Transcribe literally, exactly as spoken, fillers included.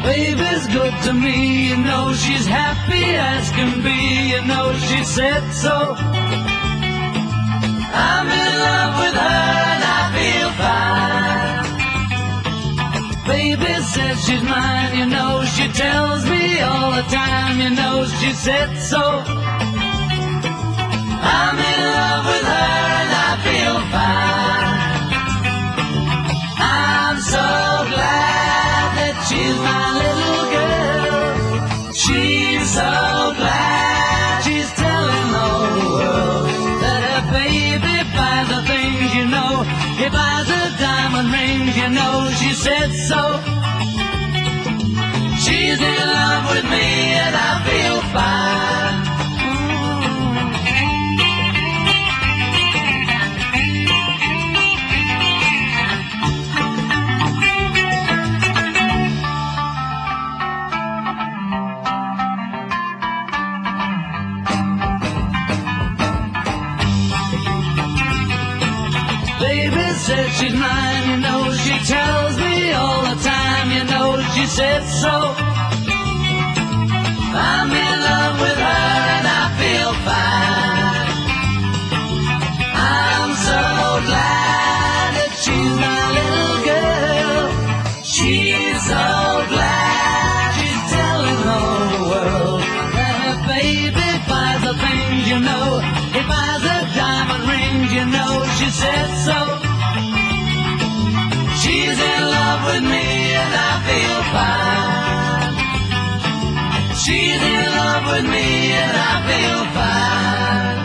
Baby's good to me, you know she's happy as can be, you know she said so. I'm in love with her and I feel fine. Baby says she's mine, you know she tells me all the time, you know she said so. I'm in love with her and I feel fine. I'm so glad that she's my little girl. She's so glad she's telling all the world that her baby buys the things, you know. He buys her diamond rings, you know she said so. She's in love with me and I feel fine. Baby says she's mine, you know she tells me all the time, you know she said so. I'm in love with her and I feel fine. I'm so glad that she's my little girl. She's so glad she's telling all the world that her baby buys the things, you know. He buys her diamond rings, you know she said so. She's in love with me and I feel fine. She's in love with me and I feel fine.